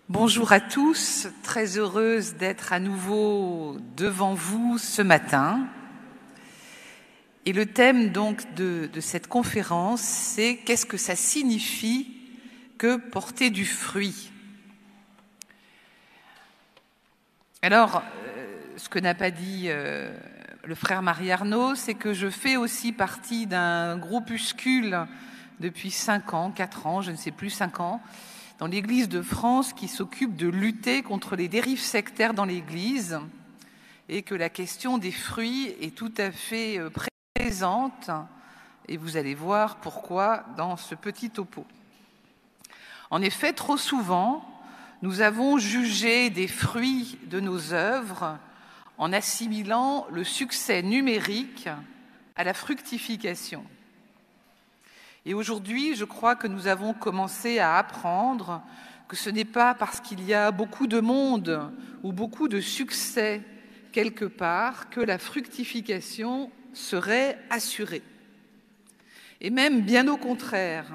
Bonjour à tous, très heureuse d'être à nouveau devant vous ce matin. Et le thème donc de cette conférence, c'est qu'est-ce que ça signifie que porter du fruit ? Alors, ce que n'a pas dit le frère Marie Arnaud, c'est que je fais aussi partie d'un groupuscule depuis 5 ans, 4 ans, je ne sais plus, 5 ans, dans l'Église de France qui s'occupe de lutter contre les dérives sectaires dans l'Église et que la question des fruits est tout à fait présente et vous allez voir pourquoi dans ce petit topo. En effet, trop souvent, nous avons jugé des fruits de nos œuvres en assimilant le succès numérique à la fructification. Et aujourd'hui, je crois que nous avons commencé à apprendre que ce n'est pas parce qu'il y a beaucoup de monde ou beaucoup de succès quelque part que la fructification serait assurée. Et même bien au contraire,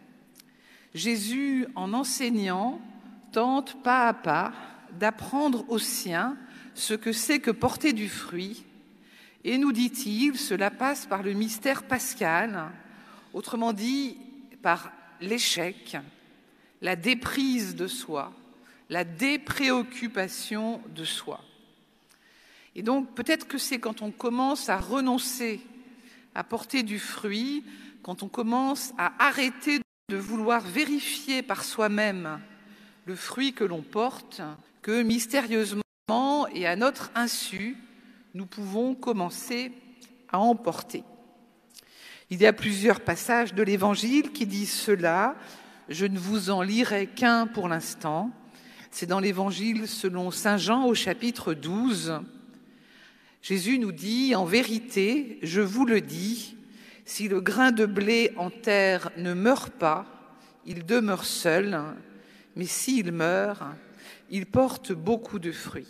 Jésus, en enseignant, tente pas à pas d'apprendre aux siens ce que c'est que porter du fruit. Et nous dit-il, cela passe par le mystère pascal, autrement dit, par l'échec, la déprise de soi, la dépréoccupation de soi. Et donc, peut-être que c'est quand on commence à renoncer à porter du fruit, quand on commence à arrêter de vouloir vérifier par soi-même le fruit que l'on porte, que mystérieusement et à notre insu, nous pouvons commencer à en porter. Il y a plusieurs passages de l'Évangile qui disent cela. Je ne vous en lirai qu'un pour l'instant. C'est dans l'Évangile selon saint Jean au chapitre 12. Jésus nous dit « En vérité, je vous le dis, si le grain de blé en terre ne meurt pas, il demeure seul, mais s'il meurt, il porte beaucoup de fruits. »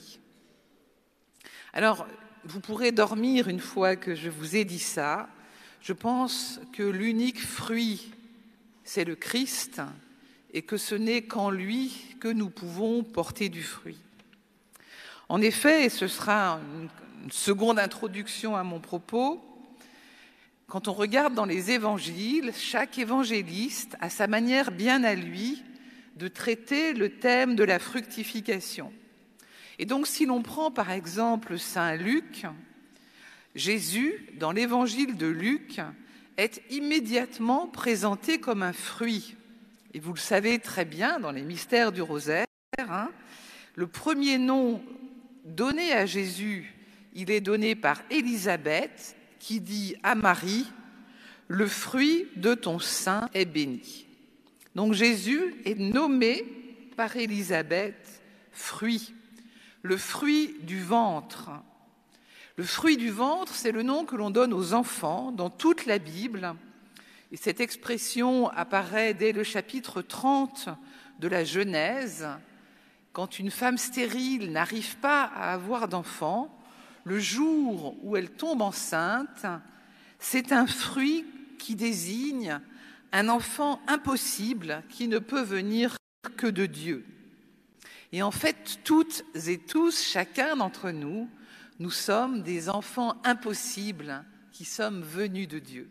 Alors, vous pourrez dormir une fois que je vous ai dit ça. Je pense que l'unique fruit, c'est le Christ, et que ce n'est qu'en lui que nous pouvons porter du fruit. En effet, et ce sera une seconde introduction à mon propos, quand on regarde dans les évangiles, chaque évangéliste a sa manière bien à lui de traiter le thème de la fructification. Et donc, si l'on prend par exemple saint Luc, Jésus, dans l'évangile de Luc, est immédiatement présenté comme un fruit. Et vous le savez très bien dans les mystères du rosaire, le premier nom donné à Jésus, il est donné par Élisabeth, qui dit à Marie « Le fruit de ton sein est béni ». Donc Jésus est nommé par Élisabeth « fruit », le fruit du ventre. Le fruit du ventre, c'est le nom que l'on donne aux enfants dans toute la Bible. Et cette expression apparaît dès le chapitre 30 de la Genèse. Quand une femme stérile n'arrive pas à avoir d'enfant, le jour où elle tombe enceinte, c'est un fruit qui désigne un enfant impossible qui ne peut venir que de Dieu. Et en fait, toutes et tous, chacun d'entre nous, nous sommes des enfants impossibles qui sommes venus de Dieu.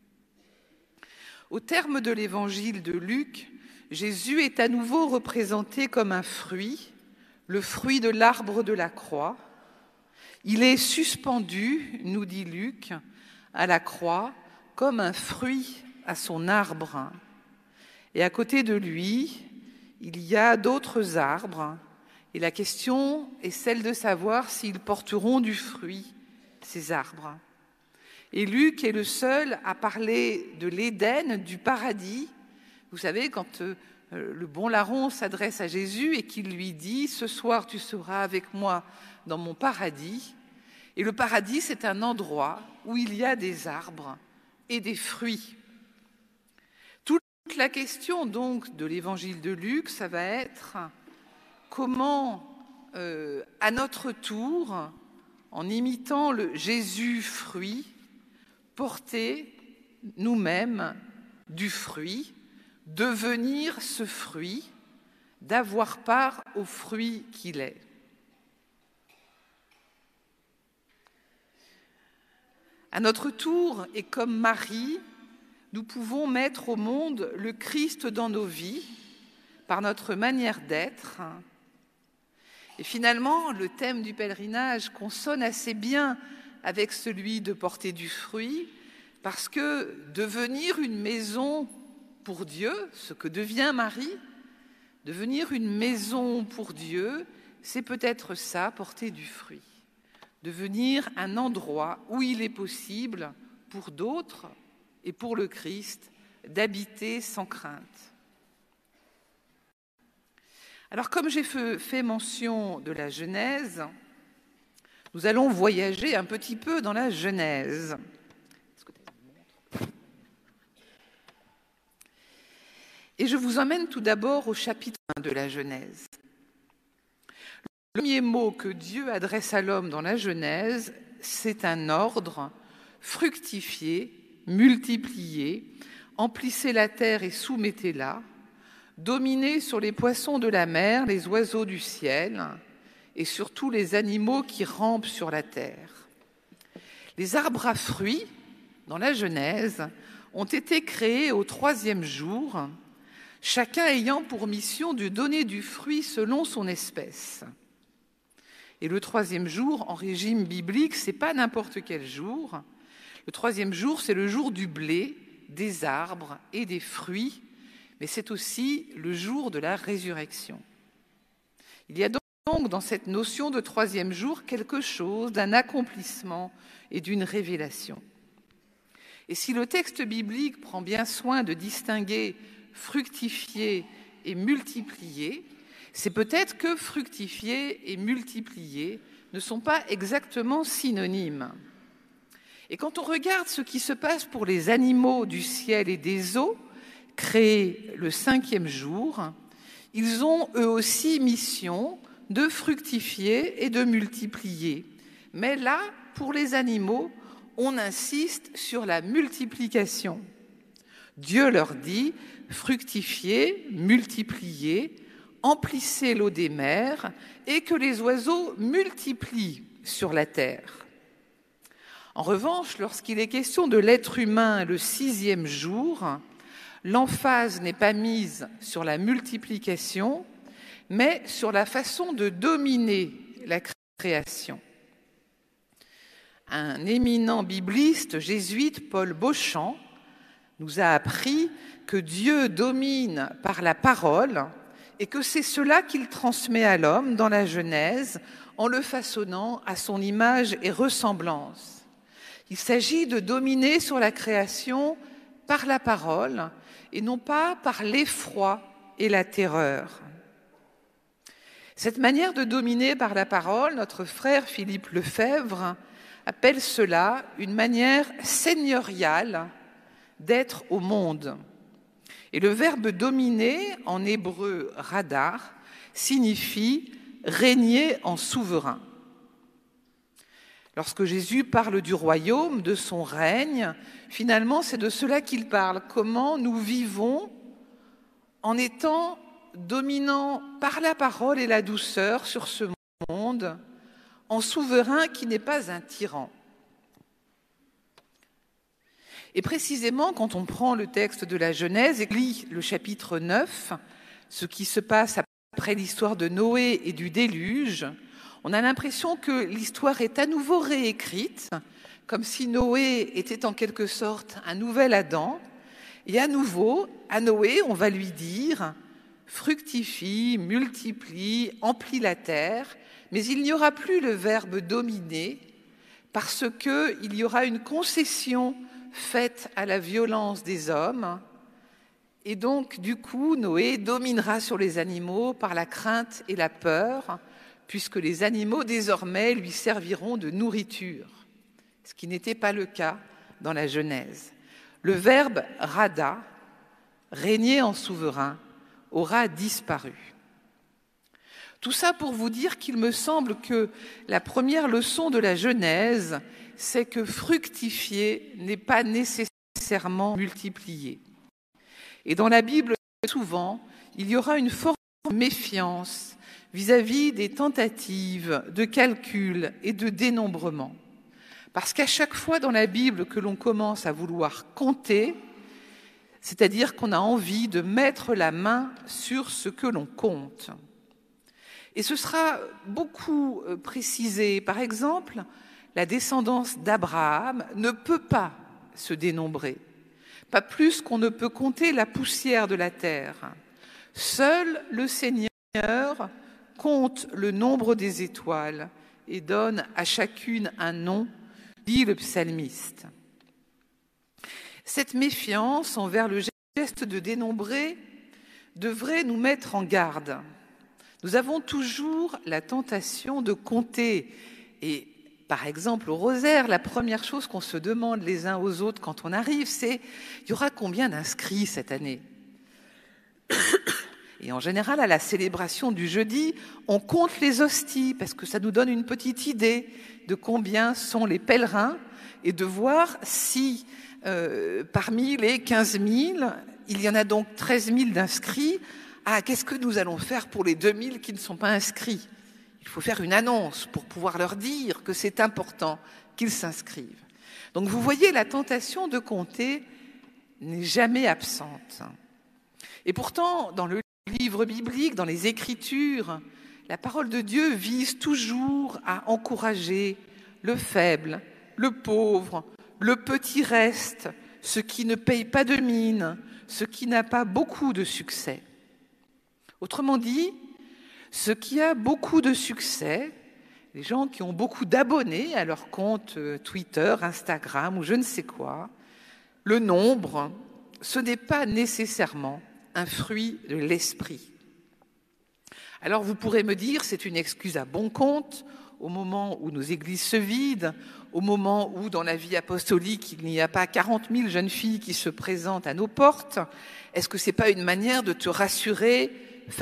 Au terme de l'évangile de Luc, Jésus est à nouveau représenté comme un fruit, le fruit de l'arbre de la croix. Il est suspendu, nous dit Luc, à la croix comme un fruit à son arbre. Et à côté de lui, il y a d'autres arbres. Et la question est celle de savoir s'ils porteront du fruit, ces arbres. Et Luc est le seul à parler de l'Éden, du paradis. Vous savez, quand le bon larron s'adresse à Jésus et qu'il lui dit « Ce soir, tu seras avec moi dans mon paradis ». Et le paradis, c'est un endroit où il y a des arbres et des fruits. Toute la question donc de l'évangile de Luc, ça va être comment, à notre tour, en imitant le Jésus fruit, porter nous-mêmes du fruit, devenir ce fruit, d'avoir part au fruit qu'il est. À notre tour, et comme Marie, nous pouvons mettre au monde le Christ dans nos vies par notre manière d'être. Et finalement, le thème du pèlerinage consonne assez bien avec celui de porter du fruit, parce que devenir une maison pour Dieu, ce que devient Marie, devenir une maison pour Dieu, c'est peut-être ça, porter du fruit. Devenir un endroit où il est possible pour d'autres et pour le Christ d'habiter sans crainte. Alors, comme j'ai fait mention de la Genèse, nous allons voyager un petit peu dans la Genèse. Et je vous emmène tout d'abord au chapitre 1 de la Genèse. Le premier mot que Dieu adresse à l'homme dans la Genèse, c'est un ordre: fructifiez, multipliez, emplissez la terre et soumettez-la, dominez sur les poissons de la mer, les oiseaux du ciel et sur tous les animaux qui rampent sur la terre. Les arbres à fruits, dans la Genèse, ont été créés au 3e jour, chacun ayant pour mission de donner du fruit selon son espèce. Et le 3e jour, en régime biblique, c'est pas n'importe quel jour. Le 3e jour, c'est le jour du blé, des arbres et des fruits, mais c'est aussi le jour de la résurrection. Il y a donc dans cette notion de 3e jour quelque chose d'un accomplissement et d'une révélation. Et si le texte biblique prend bien soin de distinguer fructifier et multiplier, c'est peut-être que fructifier et multiplier ne sont pas exactement synonymes. Et quand on regarde ce qui se passe pour les animaux du ciel et des eaux, créés le 5e jour, ils ont eux aussi mission de fructifier et de multiplier. Mais là, pour les animaux, on insiste sur la multiplication. Dieu leur dit: fructifiez, multipliez, emplissez l'eau des mers et que les oiseaux multiplient sur la terre. En revanche, lorsqu'il est question de l'être humain le 6e jour, l'emphase n'est pas mise sur la multiplication, mais sur la façon de dominer la création. Un éminent bibliste jésuite, Paul Beauchamp, nous a appris que Dieu domine par la parole et que c'est cela qu'il transmet à l'homme dans la Genèse en le façonnant à son image et ressemblance. Il s'agit de dominer sur la création par la parole et non pas par l'effroi et la terreur. Cette manière de dominer par la parole, notre frère Philippe Lefebvre appelle cela une manière seigneuriale d'être au monde. Et le verbe dominer, en hébreu radar, signifie régner en souverain. Lorsque Jésus parle du royaume, de son règne, finalement c'est de cela qu'il parle. Comment nous vivons en étant dominants par la parole et la douceur sur ce monde, en souverain qui n'est pas un tyran. Et précisément, quand on prend le texte de la Genèse et lit le chapitre 9, ce qui se passe après l'histoire de Noé et du déluge, on a l'impression que l'histoire est à nouveau réécrite, comme si Noé était en quelque sorte un nouvel Adam. Et à nouveau, à Noé, on va lui dire « fructifie, multiplie, emplis la terre », mais il n'y aura plus le verbe « dominer » parce qu'il y aura une concession faite à la violence des hommes. Et donc, du coup, Noé dominera sur les animaux par la crainte et la peur, puisque les animaux, désormais, lui serviront de nourriture, ce qui n'était pas le cas dans la Genèse. Le verbe « rada », régner en souverain, aura disparu. Tout ça pour vous dire qu'il me semble que la première leçon de la Genèse, c'est que fructifier n'est pas nécessairement multiplier. Et dans la Bible, souvent, il y aura une forte méfiance vis-à-vis des tentatives de calcul et de dénombrement. Parce qu'à chaque fois dans la Bible que l'on commence à vouloir compter, c'est-à-dire qu'on a envie de mettre la main sur ce que l'on compte. Et ce sera beaucoup précisé. Par exemple, la descendance d'Abraham ne peut pas se dénombrer, pas plus qu'on ne peut compter la poussière de la terre. Seul le Seigneur compte le nombre des étoiles et donne à chacune un nom, dit le psalmiste. Cette méfiance envers le geste de dénombrer devrait nous mettre en garde. Nous avons toujours la tentation de compter. Et par exemple, au rosaire, la première chose qu'on se demande les uns aux autres quand on arrive, c'est « il y aura combien d'inscrits cette année ?» Et en général, à la célébration du jeudi, on compte les hosties parce que ça nous donne une petite idée de combien sont les pèlerins et de voir si parmi les 15 000, il y en a donc 13 000 d'inscrits. Ah, qu'est-ce que nous allons faire pour les 2 000 qui ne sont pas inscrits ? Il faut faire une annonce pour pouvoir leur dire que c'est important qu'ils s'inscrivent. Donc vous voyez, la tentation de compter n'est jamais absente. Et pourtant, dans le livre biblique, dans les Écritures, la parole de Dieu vise toujours à encourager le faible, le pauvre, le petit reste, ce qui ne paye pas de mine, ce qui n'a pas beaucoup de succès. Autrement dit, ce qui a beaucoup de succès, les gens qui ont beaucoup d'abonnés à leur compte Twitter, Instagram ou je ne sais quoi, le nombre, ce n'est pas nécessairement un fruit de l'esprit. Alors vous pourrez me dire, c'est une excuse à bon compte, au moment où nos églises se vident, au moment où dans la vie apostolique il n'y a pas 40 000 jeunes filles qui se présentent à nos portes, est-ce que ce n'est pas une manière de te rassurer facilement ?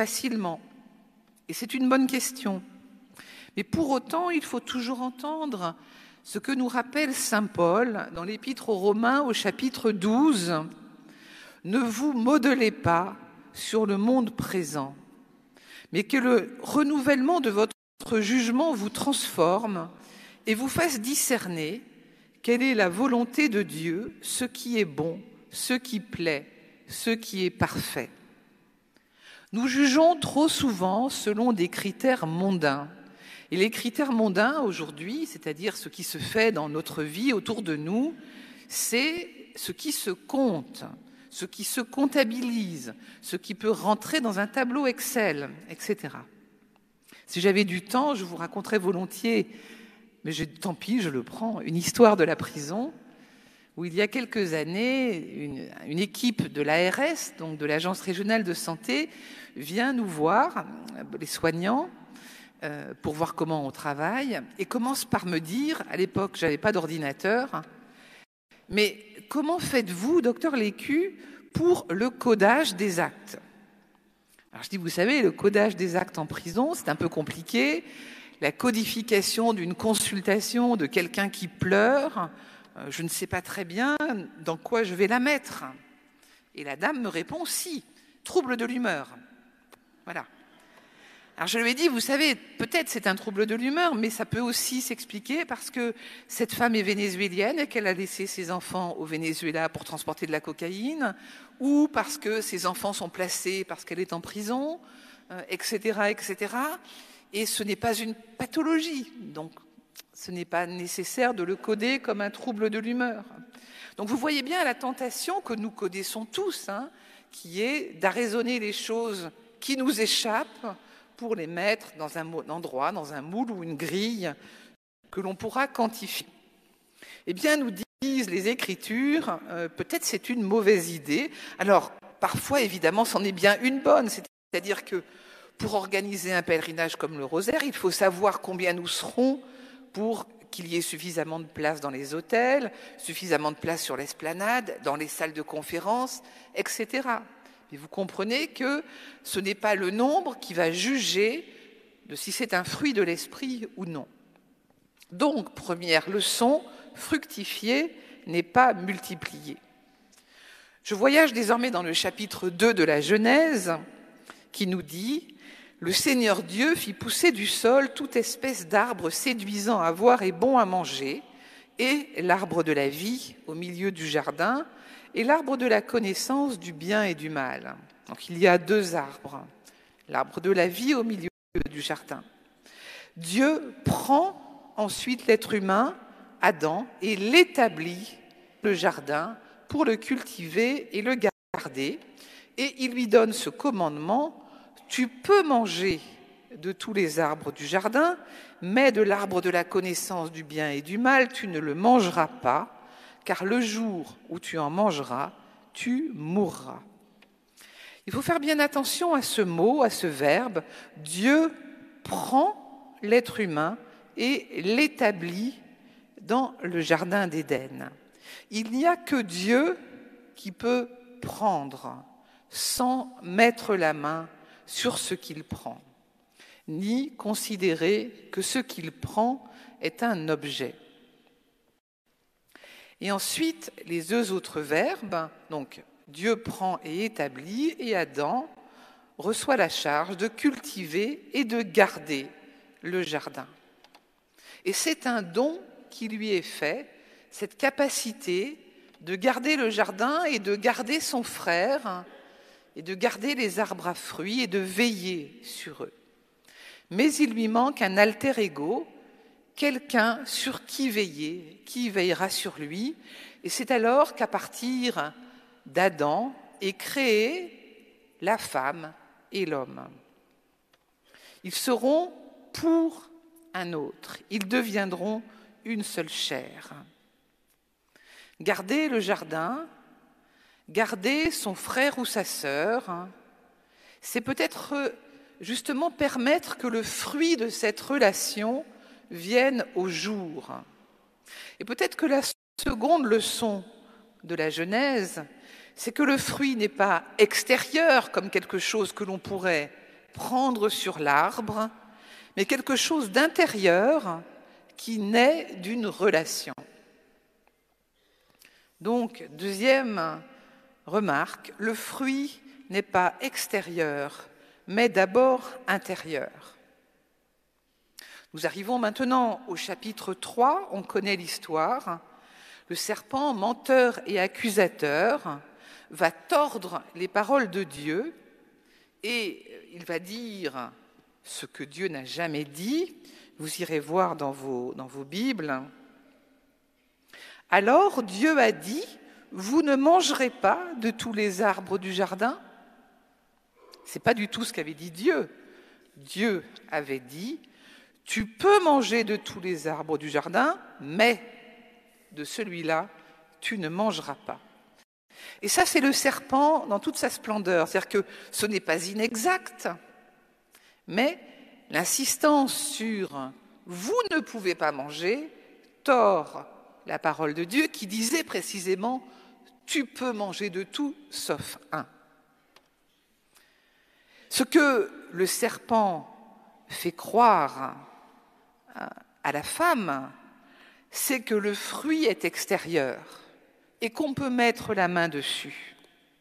Et c'est une bonne question. Mais pour autant, il faut toujours entendre ce que nous rappelle saint Paul dans l'Épître aux Romains au chapitre 12. Ne vous modelez pas sur le monde présent, mais que le renouvellement de votre jugement vous transforme et vous fasse discerner quelle est la volonté de Dieu, ce qui est bon, ce qui plaît, ce qui est parfait. Nous jugeons trop souvent selon des critères mondains. Et les critères mondains aujourd'hui, c'est-à-dire ce qui se fait dans notre vie autour de nous, c'est ce qui se compte, ce qui se comptabilise, ce qui peut rentrer dans un tableau Excel, etc. Si j'avais du temps, je vous raconterais volontiers, mais tant pis, je le prends, une histoire de la prison, où il y a quelques années, une équipe de l'ARS, donc de l'Agence régionale de santé, vient nous voir, les soignants, pour voir comment on travaille, et commence par me dire, à l'époque, je n'avais pas d'ordinateur, mais comment faites-vous, docteur Lécu, pour le codage des actes ? Alors je dis, vous savez, le codage des actes en prison, c'est un peu compliqué. La codification d'une consultation de quelqu'un qui pleure, je ne sais pas très bien dans quoi je vais la mettre. Et la dame me répond, si, trouble de l'humeur. Voilà. Alors je lui ai dit, vous savez, peut-être c'est un trouble de l'humeur, mais ça peut aussi s'expliquer parce que cette femme est vénézuélienne et qu'elle a laissé ses enfants au Venezuela pour transporter de la cocaïne, ou parce que ses enfants sont placés parce qu'elle est en prison, etc., etc. Et ce n'est pas une pathologie, donc ce n'est pas nécessaire de le coder comme un trouble de l'humeur. Donc vous voyez bien la tentation que nous connaissons tous, qui est d'arraisonner les choses qui nous échappent pour les mettre dans un endroit, dans un moule ou une grille que l'on pourra quantifier. Eh bien, nous disent les Écritures, peut-être c'est une mauvaise idée. Alors, parfois, évidemment, c'en est bien une bonne. C'est-à-dire que pour organiser un pèlerinage comme le Rosaire, il faut savoir combien nous serons pour qu'il y ait suffisamment de place dans les hôtels, suffisamment de place sur l'esplanade, dans les salles de conférence, etc. Et vous comprenez que ce n'est pas le nombre qui va juger de si c'est un fruit de l'esprit ou non. Donc, première leçon, fructifier n'est pas multiplier. Je voyage désormais dans le chapitre 2 de la Genèse qui nous dit Le Seigneur Dieu fit pousser du sol toute espèce d'arbres séduisants à voir et bons à manger, et l'arbre de la vie au milieu du jardin, et l'arbre de la connaissance du bien et du mal. Donc il y a 2 arbres, l'arbre de la vie au milieu du jardin. Dieu prend ensuite l'être humain, Adam, et l'établit le jardin pour le cultiver et le garder, et il lui donne ce commandement: tu peux manger de tous les arbres du jardin, mais de l'arbre de la connaissance du bien et du mal, tu ne le mangeras pas, car le jour où tu en mangeras, tu mourras. Il faut faire bien attention à ce mot, à ce verbe. Dieu prend l'être humain et l'établit dans le jardin d'Éden. Il n'y a que Dieu qui peut prendre sans mettre la main sur ce qu'il prend, ni considérer que ce qu'il prend est un objet. Et ensuite, les 2 autres verbes, donc Dieu prend et établit, et Adam reçoit la charge de cultiver et de garder le jardin. Et c'est un don qui lui est fait, cette capacité de garder le jardin et de garder son frère, et de garder les arbres à fruits et de veiller sur eux. Mais il lui manque un alter ego, quelqu'un sur qui veiller, qui veillera sur lui. Et c'est alors qu'à partir d'Adam est créée la femme et l'homme. Ils seront pour un autre, ils deviendront une seule chair. Garder le jardin, garder son frère ou sa sœur, c'est peut-être justement permettre que le fruit de cette relation vienne au jour. Et peut-être que la seconde leçon de la Genèse, c'est que le fruit n'est pas extérieur comme quelque chose que l'on pourrait prendre sur l'arbre, mais quelque chose d'intérieur qui naît d'une relation. Donc, 2e remarque, le fruit n'est pas extérieur, mais d'abord intérieur. Nous arrivons maintenant au chapitre 3, on connaît l'histoire. Le serpent, menteur et accusateur, va tordre les paroles de Dieu et il va dire ce que Dieu n'a jamais dit. Vous irez voir dans vos Bibles. Alors Dieu a dit: vous ne mangerez pas de tous les arbres du jardin. Ce n'est pas du tout ce qu'avait dit Dieu. Dieu avait dit: tu peux manger de tous les arbres du jardin, mais de celui-là, tu ne mangeras pas. Et ça, c'est le serpent dans toute sa splendeur. C'est-à-dire que ce n'est pas inexact, mais l'insistance sur « vous ne pouvez pas manger » tord la parole de Dieu qui disait précisément « tu peux manger de tout sauf un ». Ce que le serpent fait croire à la femme, c'est que le fruit est extérieur et qu'on peut mettre la main dessus.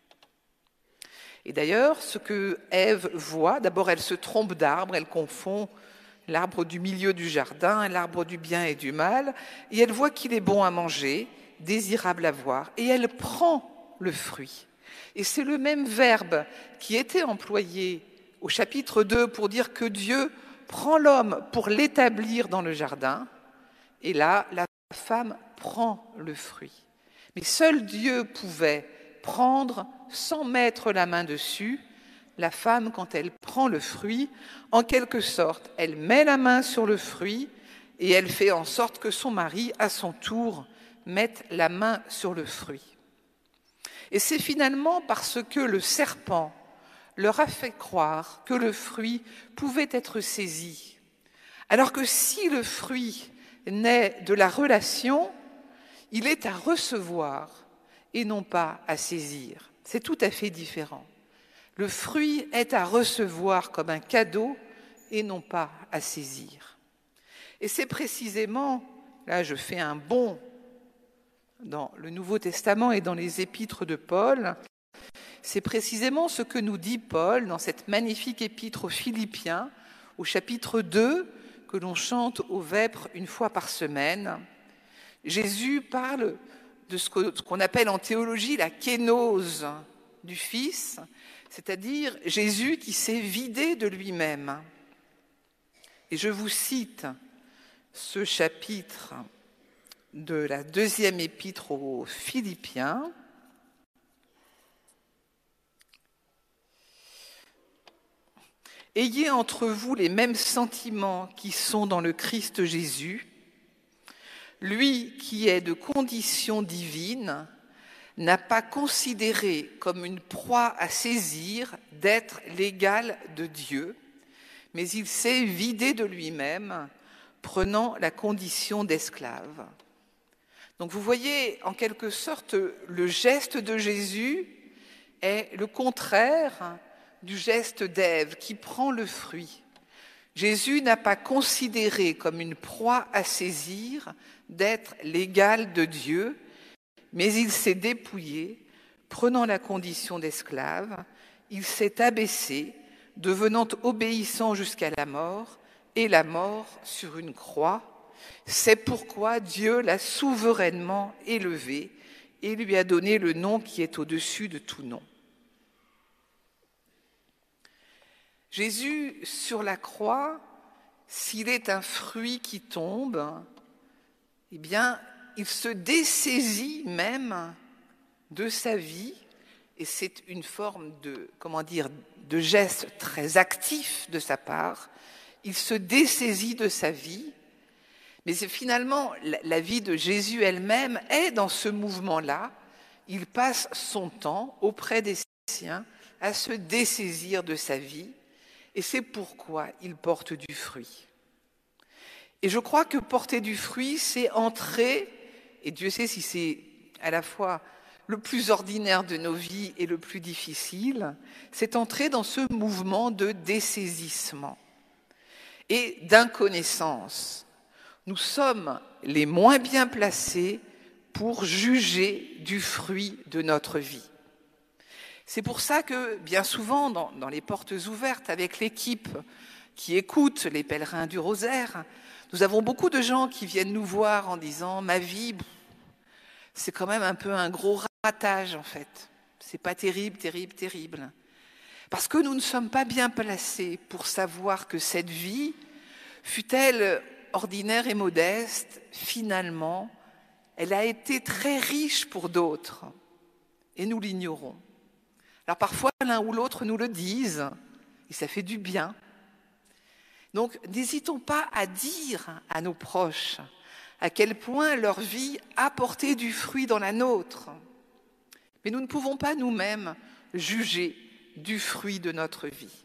Et d'ailleurs, ce que Ève voit, d'abord elle se trompe d'arbre, elle confond l'arbre du milieu du jardin et l'arbre du bien et du mal, et elle voit qu'il est bon à manger, désirable à voir, et elle prend le fruit. Et c'est le même verbe qui était employé au chapitre 2 pour dire que Dieu prend l'homme pour l'établir dans le jardin, et là, la femme prend le fruit. Mais seul Dieu pouvait prendre sans mettre la main dessus. La femme, quand elle prend le fruit, en quelque sorte, elle met la main sur le fruit et elle fait en sorte que son mari, à son tour, mette la main sur le fruit. Et c'est finalement parce que le serpent leur a fait croire que le fruit pouvait être saisi. Alors que si le fruit naît de la relation, il est à recevoir et non pas à saisir. C'est tout à fait différent. Le fruit est à recevoir comme un cadeau et non pas à saisir. Et c'est précisément, là je fais un bond dans le Nouveau Testament et dans les épîtres de Paul, c'est précisément ce que nous dit Paul dans cette magnifique épître aux Philippiens, au chapitre 2, que l'on chante aux vêpres une fois par semaine. Jésus parle de ce qu'on appelle en théologie la kénose du Fils, c'est-à-dire Jésus qui s'est vidé de lui-même. Et je vous cite ce chapitre de la deuxième épître aux Philippiens. Ayez entre vous les mêmes sentiments qui sont dans le Christ Jésus. Lui qui est de condition divine n'a pas considéré comme une proie à saisir d'être l'égal de Dieu, mais il s'est vidé de lui-même, prenant la condition d'esclave. Donc vous voyez, en quelque sorte, le geste de Jésus est le contraire du geste d'Ève qui prend le fruit. Jésus n'a pas considéré comme une proie à saisir d'être l'égal de Dieu, mais il s'est dépouillé, prenant la condition d'esclave, il s'est abaissé, devenant obéissant jusqu'à la mort, et la mort sur une croix. C'est pourquoi Dieu l'a souverainement élevé et lui a donné le nom qui est au-dessus de tout nom. Jésus, sur la croix, s'il est un fruit qui tombe, eh bien, il se dessaisit même de sa vie, et c'est une forme de geste très actif de sa part. Il se dessaisit de sa vie, mais c'est finalement la vie de Jésus elle-même est dans ce mouvement-là. Il passe son temps auprès des siens à se dessaisir de sa vie, et c'est pourquoi il porte du fruit. Et je crois que porter du fruit, c'est entrer, et Dieu sait si c'est à la fois le plus ordinaire de nos vies et le plus difficile, c'est entrer dans ce mouvement de dessaisissement et d'inconnaissance. Nous sommes les moins bien placés pour juger du fruit de notre vie. C'est pour ça que, bien souvent, dans les portes ouvertes, avec l'équipe qui écoute les pèlerins du rosaire, nous avons beaucoup de gens qui viennent nous voir en disant « Ma vie, c'est quand même un peu un gros ratage, en fait. C'est pas terrible, terrible, terrible. » Parce que nous ne sommes pas bien placés pour savoir que cette vie, fût-elle ordinaire et modeste, finalement, elle a été très riche pour d'autres, et nous l'ignorons. Alors parfois, l'un ou l'autre nous le disent, et ça fait du bien. Donc, n'hésitons pas à dire à nos proches à quel point leur vie a porté du fruit dans la nôtre. Mais nous ne pouvons pas nous-mêmes juger du fruit de notre vie.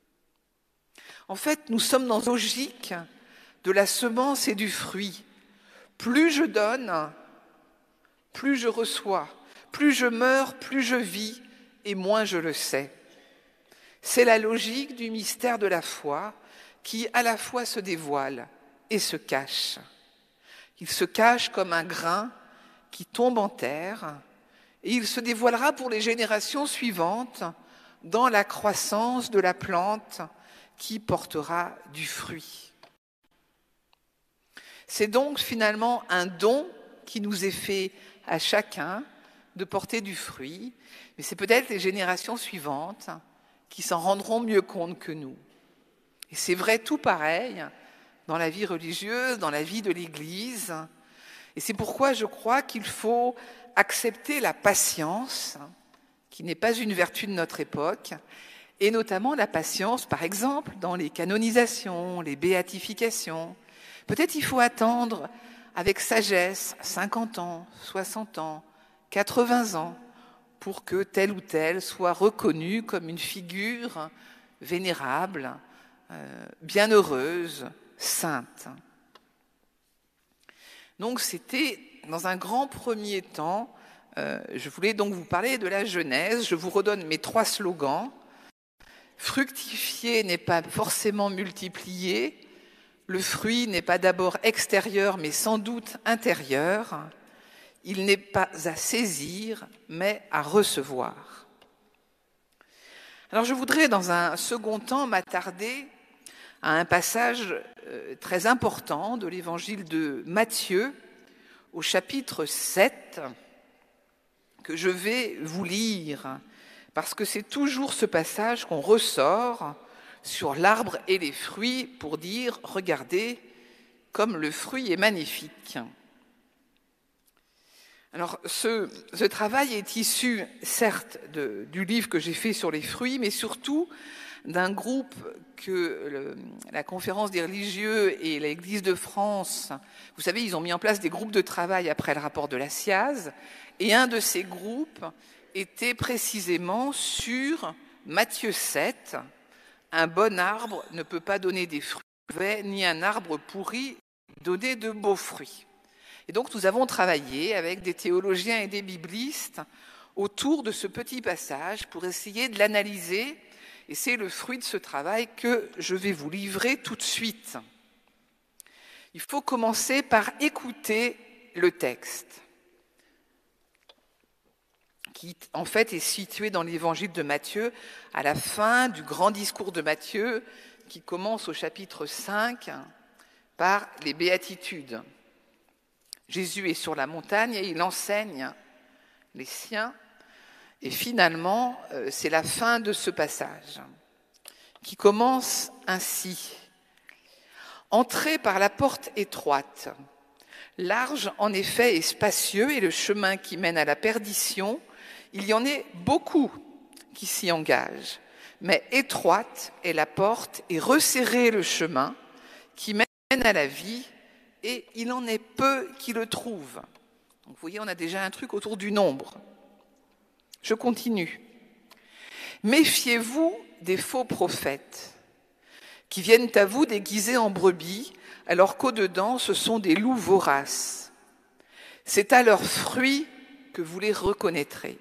En fait, nous sommes dans la logique de la semence et du fruit. Plus je donne, plus je reçois. Plus je meurs, plus je vis, et moins je le sais. C'est la logique du mystère de la foi qui à la fois se dévoile et se cache. Il se cache comme un grain qui tombe en terre et il se dévoilera pour les générations suivantes dans la croissance de la plante qui portera du fruit. C'est donc finalement un don qui nous est fait à chacun de porter du fruit, mais c'est peut-être les générations suivantes qui s'en rendront mieux compte que nous. Et c'est vrai tout pareil dans la vie religieuse, dans la vie de l'Église. Et c'est pourquoi je crois qu'il faut accepter la patience, qui n'est pas une vertu de notre époque, et notamment la patience, par exemple, dans les canonisations, les béatifications. Peut-être il faut attendre avec sagesse 50 ans, 60 ans, 80 ans, pour que tel ou tel soit reconnu comme une figure vénérable, bienheureuse, sainte. Donc c'était dans un grand premier temps, je voulais donc vous parler de la Genèse. Je vous redonne mes 3 slogans. Fructifier n'est pas forcément multiplier. Le fruit n'est pas d'abord extérieur, mais sans doute intérieur. Il n'est pas à saisir, mais à recevoir. Alors je voudrais dans un second temps m'attarder à un passage très important de l'évangile de Matthieu au chapitre 7 que je vais vous lire parce que c'est toujours ce passage qu'on ressort sur l'arbre et les fruits pour dire « Regardez, comme le fruit est magnifique ». Alors, ce travail est issu, certes, du livre que j'ai fait sur les fruits, mais surtout d'un groupe que la Conférence des religieux et l'Église de France, vous savez, ils ont mis en place des groupes de travail après le rapport de la SIAZ, et un de ces groupes était précisément sur Matthieu 7, « Un bon arbre ne peut pas donner des fruits mauvais, ni un arbre pourri donner de beaux fruits ». Et donc nous avons travaillé avec des théologiens et des biblistes autour de ce petit passage pour essayer de l'analyser, et c'est le fruit de ce travail que je vais vous livrer tout de suite. Il faut commencer par écouter le texte, qui en fait est situé dans l'évangile de Matthieu, à la fin du grand discours de Matthieu, qui commence au chapitre 5 par les béatitudes. Jésus est sur la montagne et il enseigne les siens. Et finalement, c'est la fin de ce passage qui commence ainsi. « Entrez par la porte étroite. Large, en effet, et spacieux est le chemin qui mène à la perdition. Il y en est beaucoup qui s'y engagent. Mais étroite est la porte et resserré le chemin qui mène à la vie. Et il en est peu qui le trouvent. » Donc, vous voyez, on a déjà un truc autour du nombre. Je continue. « Méfiez-vous des faux prophètes qui viennent à vous déguisés en brebis, alors qu'au-dedans, ce sont des loups voraces. C'est à leurs fruits que vous les reconnaîtrez.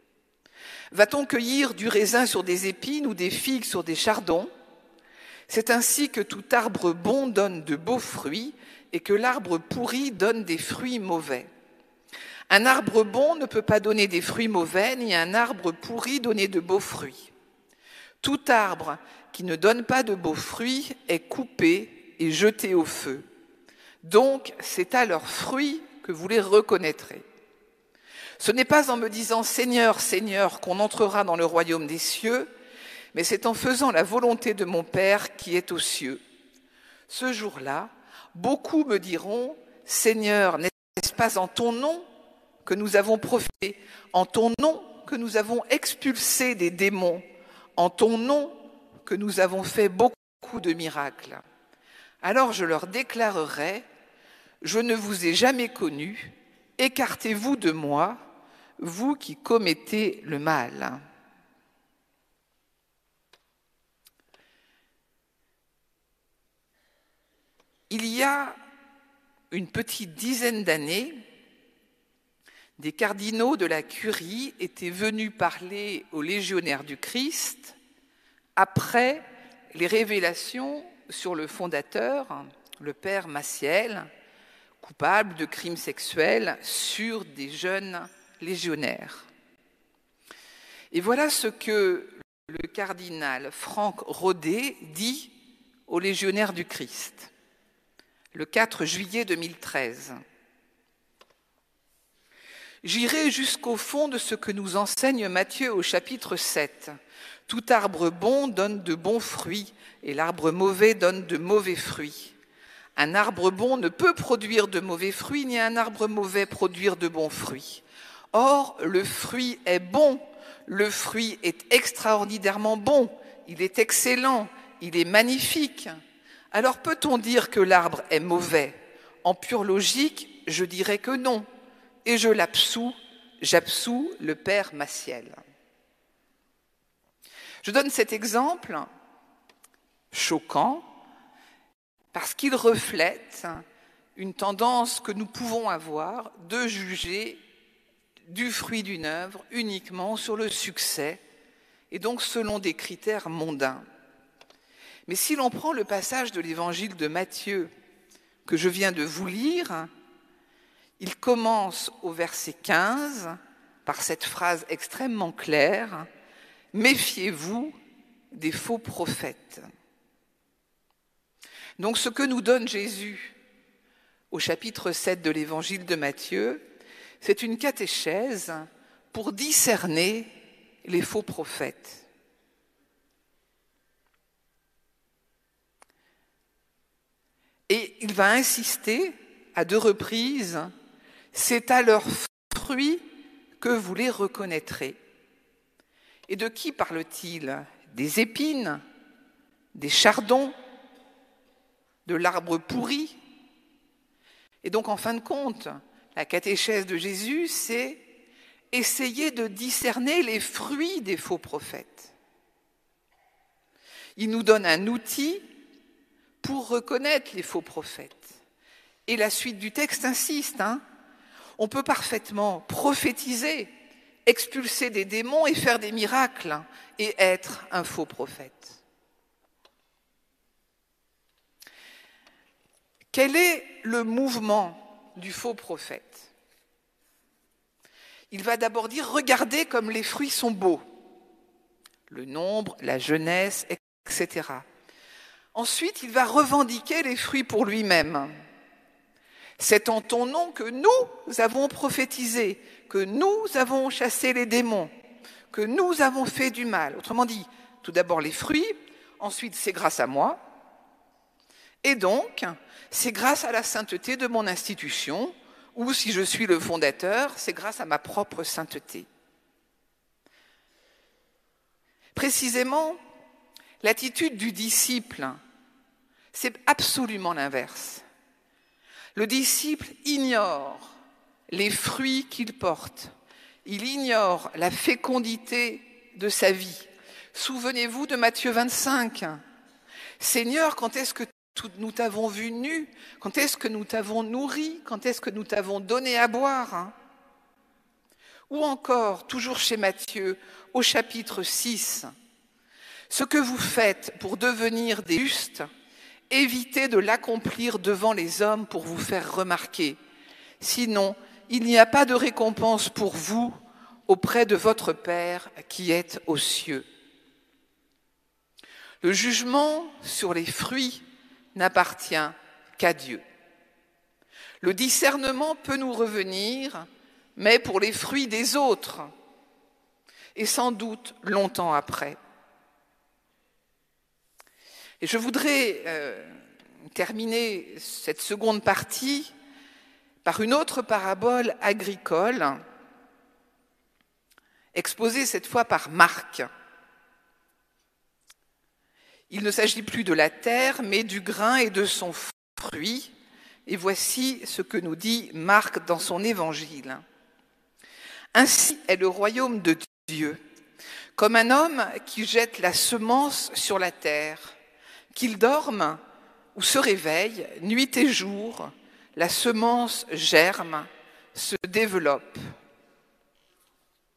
Va-t-on cueillir du raisin sur des épines ou des figues sur des chardons ? C'est ainsi que tout arbre bon donne de beaux fruits, et que l'arbre pourri donne des fruits mauvais. Un arbre bon ne peut pas donner des fruits mauvais, ni un arbre pourri donner de beaux fruits. Tout arbre qui ne donne pas de beaux fruits est coupé et jeté au feu. Donc, c'est à leurs fruits que vous les reconnaîtrez. Ce n'est pas en me disant « Seigneur, Seigneur » qu'on entrera dans le royaume des cieux, mais c'est en faisant la volonté de mon Père qui est aux cieux. Ce jour-là, beaucoup me diront, « Seigneur, n'est-ce pas en ton nom que nous avons prophétisé, en ton nom que nous avons expulsé des démons, en ton nom que nous avons fait beaucoup de miracles ?» Alors je leur déclarerai, « Je ne vous ai jamais connus, écartez-vous de moi, vous qui commettez le mal. » Il y a une petite dizaine d'années, des cardinaux de la Curie étaient venus parler aux légionnaires du Christ après les révélations sur le fondateur, le père Maciel, coupable de crimes sexuels sur des jeunes légionnaires. Et voilà ce que le cardinal Franck Rodet dit aux légionnaires du Christ. Le 4 juillet 2013. « J'irai jusqu'au fond de ce que nous enseigne Matthieu au chapitre 7. Tout arbre bon donne de bons fruits, et l'arbre mauvais donne de mauvais fruits. Un arbre bon ne peut produire de mauvais fruits, ni un arbre mauvais produire de bons fruits. Or, le fruit est bon, le fruit est extraordinairement bon, il est excellent, il est magnifique. Alors peut-on dire que l'arbre est mauvais ? En pure logique, je dirais que non. Et j'absous le père Maciel. » Je donne cet exemple choquant parce qu'il reflète une tendance que nous pouvons avoir de juger du fruit d'une œuvre uniquement sur le succès et donc selon des critères mondains. Mais si l'on prend le passage de l'évangile de Matthieu que je viens de vous lire, il commence au verset 15 par cette phrase extrêmement claire « Méfiez-vous des faux prophètes. Donc ce que nous donne Jésus au chapitre 7 de l'évangile de Matthieu, c'est une catéchèse pour discerner les faux prophètes. Et il va insister à 2 reprises, c'est à leurs fruits que vous les reconnaîtrez. Et de qui parle-t-il ? Des épines, des chardons, de l'arbre pourri. Et donc, en fin de compte, la catéchèse de Jésus, c'est essayer de discerner les fruits des faux prophètes. Il nous donne un outil pour reconnaître les faux prophètes. Et la suite du texte insiste, on peut parfaitement prophétiser, expulser des démons et faire des miracles et être un faux prophète. Quel est le mouvement du faux prophète ? Il va d'abord dire « Regardez comme les fruits sont beaux ». Le nombre, la jeunesse, etc. Ensuite, il va revendiquer les fruits pour lui-même. C'est en ton nom que nous avons prophétisé, que nous avons chassé les démons, que nous avons fait du mal. Autrement dit, tout d'abord les fruits, ensuite c'est grâce à moi, et donc c'est grâce à la sainteté de mon institution, ou si je suis le fondateur, c'est grâce à ma propre sainteté. Précisément, l'attitude du disciple, c'est absolument l'inverse. Le disciple ignore les fruits qu'il porte. Il ignore la fécondité de sa vie. Souvenez-vous de Matthieu 25. Seigneur, quand est-ce que nous t'avons vu nu ? Quand est-ce que nous t'avons nourri ? Quand est-ce que nous t'avons donné à boire ? Ou encore, toujours chez Matthieu, au chapitre 6, ce que vous faites pour devenir des justes, évitez de l'accomplir devant les hommes pour vous faire remarquer. Sinon, il n'y a pas de récompense pour vous auprès de votre Père qui est aux cieux. Le jugement sur les fruits n'appartient qu'à Dieu. Le discernement peut nous revenir, mais pour les fruits des autres, et sans doute longtemps après. Et je voudrais terminer cette seconde partie par une autre parabole agricole, exposée cette fois par Marc. Il ne s'agit plus de la terre, mais du grain et de son fruit. Et voici ce que nous dit Marc dans son évangile. Ainsi est le royaume de Dieu, comme un homme qui jette la semence sur la terre. Qu'il dorme ou se réveille, nuit et jour, la semence germe, se développe. Comment ?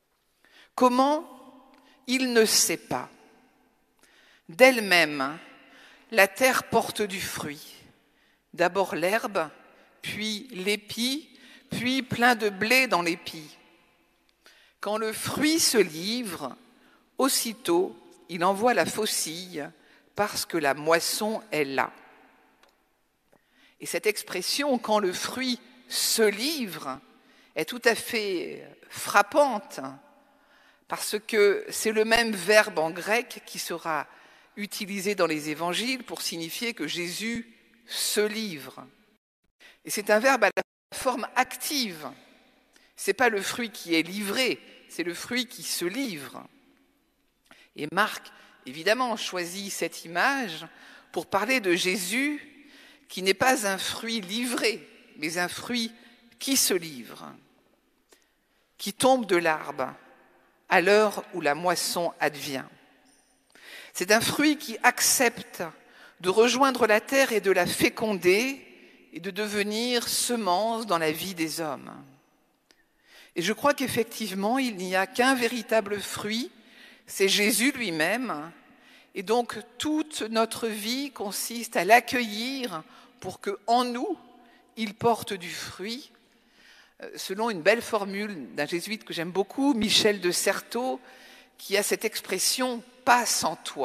Il ne sait pas. D'elle-même, la terre porte du fruit. D'abord l'herbe, puis l'épi, puis plein de blé dans l'épi. Quand le fruit se livre, aussitôt il envoie la faucille, parce que la moisson est là. Et cette expression, quand le fruit se livre, est tout à fait frappante, parce que c'est le même verbe en grec qui sera utilisé dans les évangiles pour signifier que Jésus se livre. Et c'est un verbe à la forme active. Ce n'est pas le fruit qui est livré, c'est le fruit qui se livre. Et Marc, évidemment, choisit cette image pour parler de Jésus qui n'est pas un fruit livré, mais un fruit qui se livre, qui tombe de l'arbre à l'heure où la moisson advient. C'est un fruit qui accepte de rejoindre la terre et de la féconder et de devenir semence dans la vie des hommes. Et je crois qu'effectivement, il n'y a qu'un véritable fruit, c'est Jésus lui-même. Et donc, toute notre vie consiste à l'accueillir pour qu'en nous, il porte du fruit. Selon une belle formule d'un jésuite que j'aime beaucoup, Michel de Certeau, qui a cette expression « passe en toi ».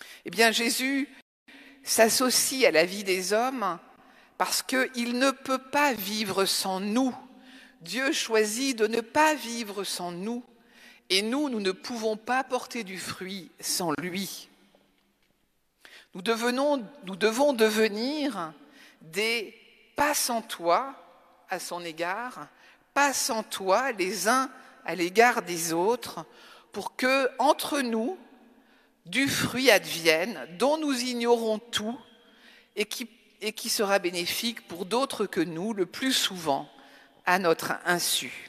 Eh bien, Jésus s'associe à la vie des hommes parce qu'il ne peut pas vivre sans nous. Dieu choisit de ne pas vivre sans nous, et nous ne pouvons pas porter du fruit sans lui. Nous devons devenir des pas sans toi à son égard, pas sans toi les uns à l'égard des autres, pour que, entre nous, du fruit advienne dont nous ignorons tout et qui sera bénéfique pour d'autres que nous, le plus souvent à notre insu.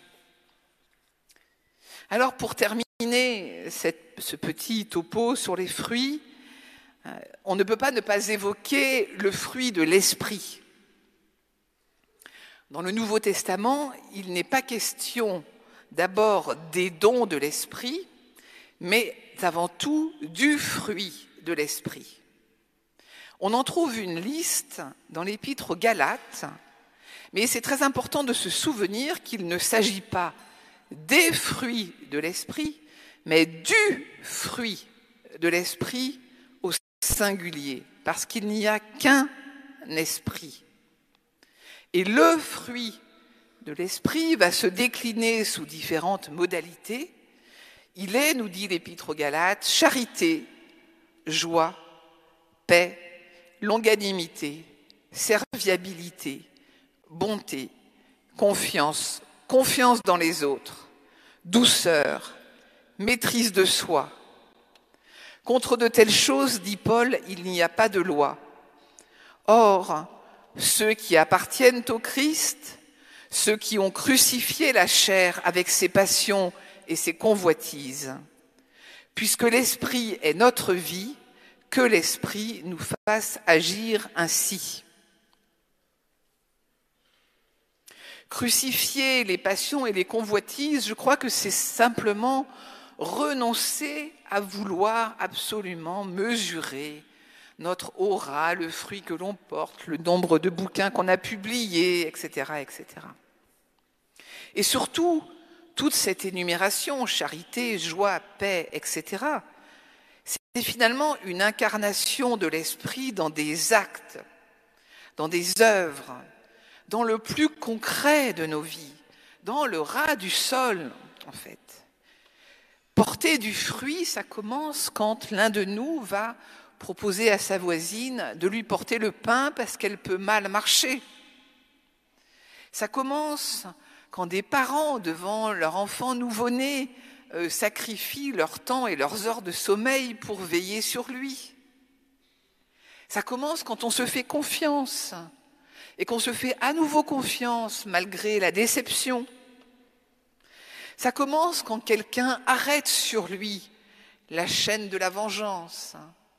Alors pour terminer ce petit topo sur les fruits, on ne peut pas ne pas évoquer le fruit de l'esprit. Dans le Nouveau Testament, il n'est pas question d'abord des dons de l'esprit, mais avant tout du fruit de l'esprit. On en trouve une liste dans l'épître aux Galates, mais c'est très important de se souvenir qu'il ne s'agit pas des fruits de l'esprit, mais du fruit de l'esprit au singulier, parce qu'il n'y a qu'un esprit. Et le fruit de l'esprit va se décliner sous différentes modalités. Il est, nous dit l'Épître aux Galates, charité, joie, paix, longanimité, serviabilité, bonté, confiance dans les autres, douceur, maîtrise de soi. Contre de telles choses, dit Paul, il n'y a pas de loi. Or, ceux qui appartiennent au Christ, ceux qui ont crucifié la chair avec ses passions et ses convoitises, puisque l'Esprit est notre vie, que l'Esprit nous fasse agir ainsi. Crucifier les passions et les convoitises, je crois que c'est simplement renoncer à vouloir absolument mesurer notre aura, le fruit que l'on porte, le nombre de bouquins qu'on a publiés, etc., etc. Et surtout, toute cette énumération, charité, joie, paix, etc., c'est finalement une incarnation de l'esprit dans des actes, dans des œuvres, dans le plus concret de nos vies, dans le ras du sol, en fait. Porter du fruit, ça commence quand l'un de nous va proposer à sa voisine de lui porter le pain parce qu'elle peut mal marcher. Ça commence quand des parents, devant leur enfant nouveau-né, sacrifient leur temps et leurs heures de sommeil pour veiller sur lui. Ça commence quand on se fait confiance et qu'on se fait à nouveau confiance malgré la déception. Ça commence quand quelqu'un arrête sur lui la chaîne de la vengeance.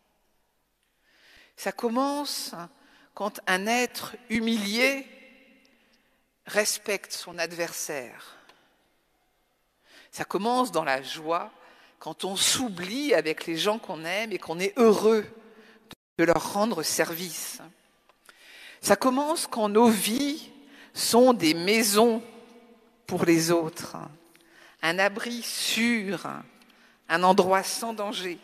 Ça commence quand un être humilié respecte son adversaire. Ça commence dans la joie quand on s'oublie avec les gens qu'on aime et qu'on est heureux de leur rendre service. Ça commence quand nos vies sont des maisons pour les autres, un abri sûr, un endroit sans danger.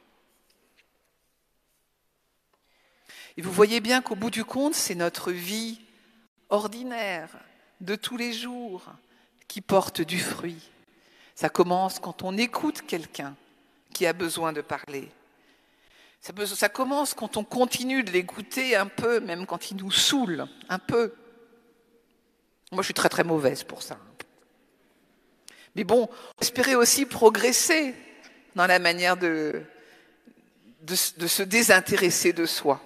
Et vous voyez bien qu'au bout du compte, c'est notre vie ordinaire de tous les jours qui porte du fruit. Ça commence quand on écoute quelqu'un qui a besoin de parler. Ça commence quand on continue de l'écouter un peu, même quand il nous saoule, un peu. Moi, je suis très très mauvaise pour ça. Mais bon, espérer aussi progresser dans la manière de se désintéresser de soi.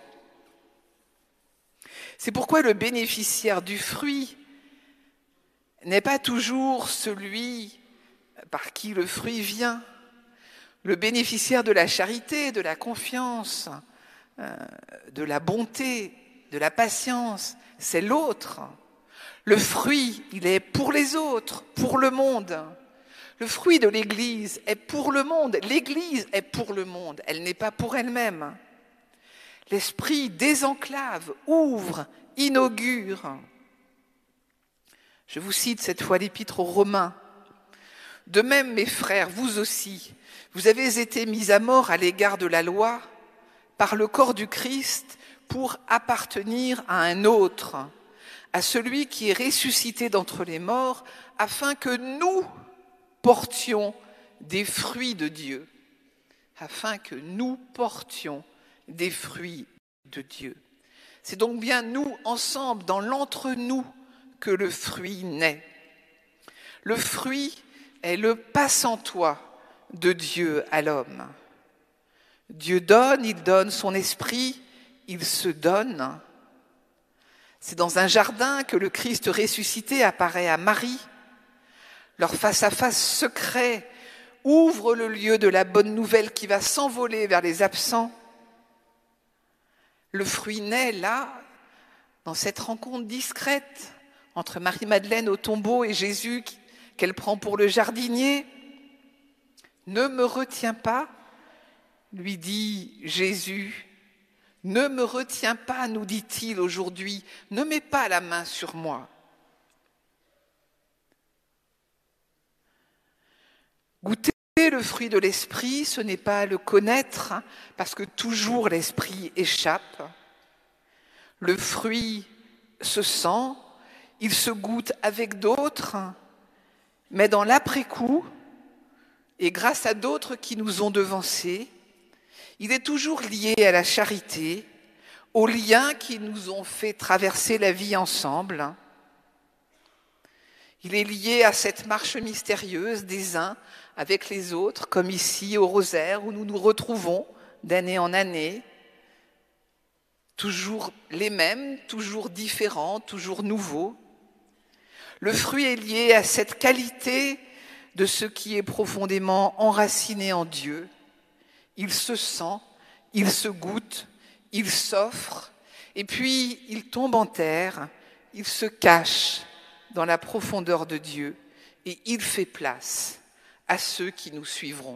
C'est pourquoi le bénéficiaire du fruit n'est pas toujours celui par qui le fruit vient. Le bénéficiaire de la charité, de la confiance, de la bonté, de la patience, c'est l'autre. Le fruit, il est pour les autres, pour le monde. Le fruit de l'Église est pour le monde. L'Église est pour le monde, elle n'est pas pour elle-même. L'Esprit désenclave, ouvre, inaugure. Je vous cite cette fois l'Épître aux Romains. De même, mes frères, vous aussi, vous avez été mis à mort à l'égard de la loi par le corps du Christ pour appartenir à un autre, à celui qui est ressuscité d'entre les morts, afin que nous portions des fruits de Dieu. Afin que nous portions des fruits de Dieu. C'est donc bien nous, ensemble, dans l'entre-nous, que le fruit naît. Le fruit est le passe-en-toi de Dieu à l'homme. Dieu donne, il donne son esprit, il se donne. C'est dans un jardin que le Christ ressuscité apparaît à Marie. Leur face-à-face secret ouvre le lieu de la bonne nouvelle qui va s'envoler vers les absents. Le fruit naît là, dans cette rencontre discrète entre Marie-Madeleine au tombeau et Jésus qu'elle prend pour le jardinier. « Ne me retiens pas », lui dit Jésus. « Ne me retiens pas », nous dit-il aujourd'hui, « ne mets pas la main sur moi ». Goûter le fruit de l'esprit, ce n'est pas le connaître, parce que toujours l'esprit échappe. Le fruit se sent, il se goûte avec d'autres, mais dans l'après-coup, et grâce à d'autres qui nous ont devancés, il est toujours lié à la charité, aux liens qui nous ont fait traverser la vie ensemble. Il est lié à cette marche mystérieuse des uns avec les autres, comme ici au rosaire, où nous nous retrouvons d'année en année, toujours les mêmes, toujours différents, toujours nouveaux. Le fruit est lié à cette qualité de ce qui est profondément enraciné en Dieu. Il se sent, il se goûte, il s'offre, et puis il tombe en terre, il se cache dans la profondeur de Dieu, et il fait place à ceux qui nous suivront.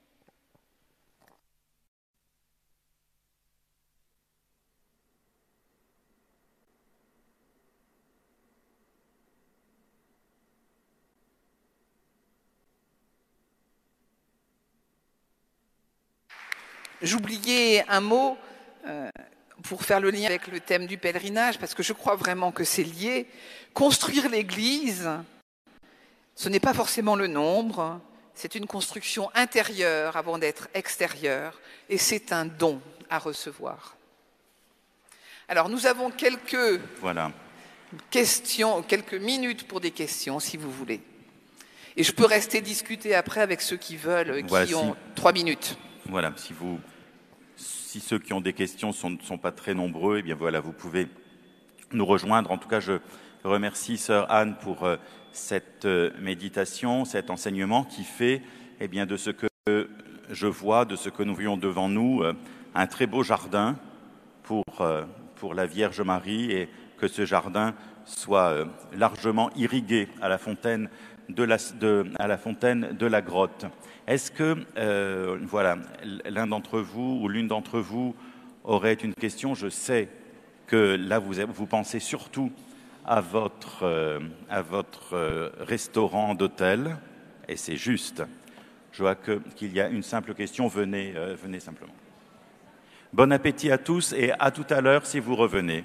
J'oubliais un mot pour faire le lien avec le thème du pèlerinage, parce que je crois vraiment que c'est lié. Construire l'Église, ce n'est pas forcément le nombre, c'est une construction intérieure avant d'être extérieure, et c'est un don à recevoir. Alors, nous avons quelques questions, quelques minutes pour des questions, si vous voulez. Et je peux rester discuter après avec ceux qui veulent, qui ont 3 minutes. Voilà, si ceux qui ont des questions ne sont pas très nombreux, eh bien voilà, vous pouvez nous rejoindre. En tout cas, je remercie Sœur Anne pour cette méditation, cet enseignement qui fait eh bien, de ce que je vois, de ce que nous voyons devant nous, un très beau jardin pour la Vierge Marie, et que ce jardin soit largement irrigué à la fontaine de la grotte. Est-ce que l'un d'entre vous ou l'une d'entre vous aurait une question? Je sais que là, vous pensez surtout à votre restaurant d'hôtel, et c'est juste. Je vois qu'il y a une simple question. Venez simplement. Bon appétit à tous, et à tout à l'heure si vous revenez.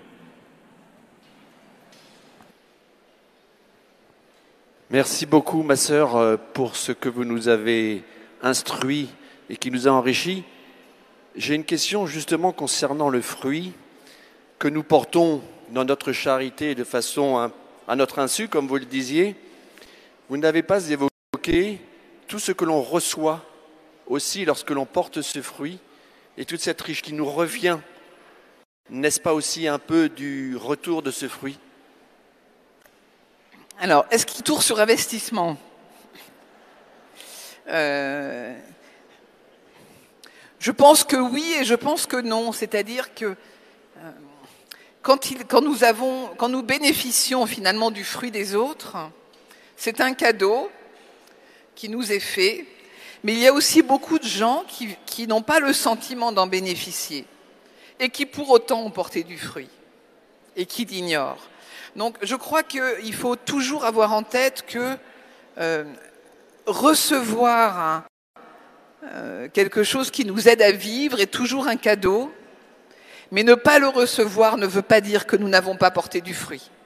Merci beaucoup, ma sœur, pour ce que vous nous avez instruit et qui nous a enrichis. J'ai une question justement concernant le fruit que nous portons dans notre charité de façon à notre insu, comme vous le disiez. Vous n'avez pas évoqué tout ce que l'on reçoit aussi lorsque l'on porte ce fruit et toute cette richesse qui nous revient. N'est-ce pas aussi un peu du retour de ce fruit ? Alors, est-ce qu'il tourne sur investissement ? Je pense que oui et je pense que non. C'est-à-dire que quand nous bénéficions finalement du fruit des autres, c'est un cadeau qui nous est fait, mais il y a aussi beaucoup de gens qui n'ont pas le sentiment d'en bénéficier et qui pour autant ont porté du fruit et qui l'ignorent. Donc je crois qu'il faut toujours avoir en tête que recevoir quelque chose qui nous aide à vivre est toujours un cadeau, Mais ne pas le recevoir ne veut pas dire que nous n'avons pas porté du fruit.